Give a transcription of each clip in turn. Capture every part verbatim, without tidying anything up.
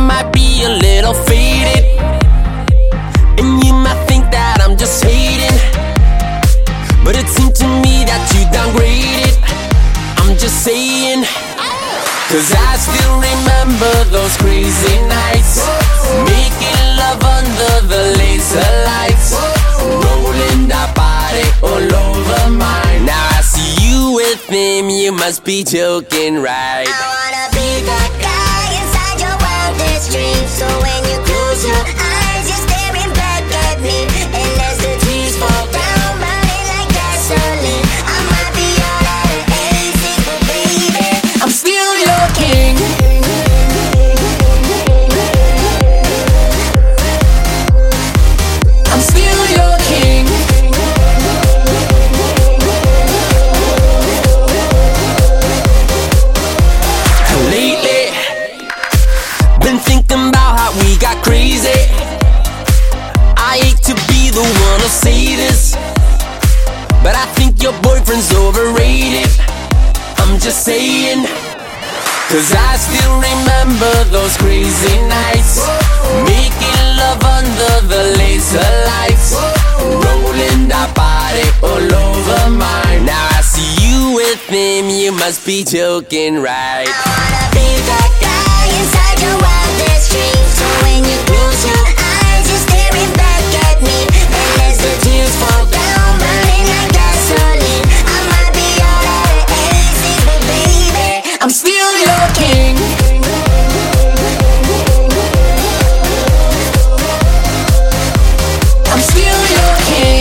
might be a little faded, and you might think that I'm just hating, but it seemed to me that you downgraded. I'm just saying, cause I still remember those crazy nights, making love under the laser lights, rolling that body all over mine. Now I see you with him, you must be joking, right? I wanna be that guy inside your wildest dreams. So when you close your eyes, you're staring back at me, and as the tears fall down, burning like gasoline, I might be all out of aces, but baby, I'm still your king. I'm still your king. Lately, been thinking about how we got crazy. I hate to be the one to say this, but I think your boyfriend's overrated. I'm just saying, cause I still remember those crazy nights, making love under the laser lights, rolling that body all over mine. Now I see you with him, you must be joking, right? I wanna be that guy inside your wildest dreams. So when you close your eyes, you're staring back at me, and as the tears fall down, burning like gasoline, I might be all out of aces, but baby, I'm still your king. I'm still your king.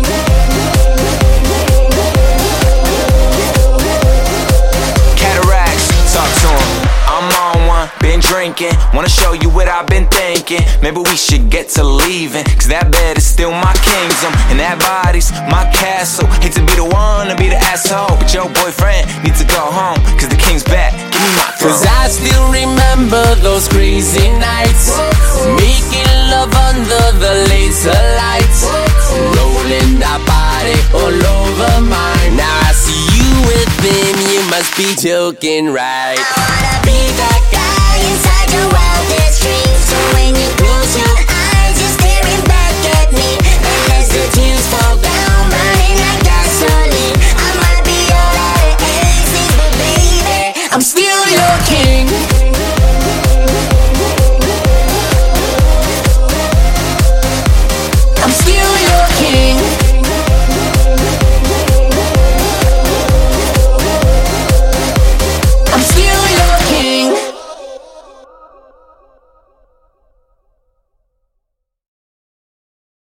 Cataracts, talk to him. I'm on one, been drinking. Wanna show you what I've been thinking. Maybe we should get to leaving, cause that bed is still my kingdom, and that body's my castle. Hate to be the one to be the asshole, but your boyfriend needs to go home, cause the king's back. Give me my throne. Cause I still remember those crazy nights, making love under the laser lights, rolling that body all over mine. Now I see you with him, you must be joking, right? I wanna be that guy inside your wildest dreams. So when you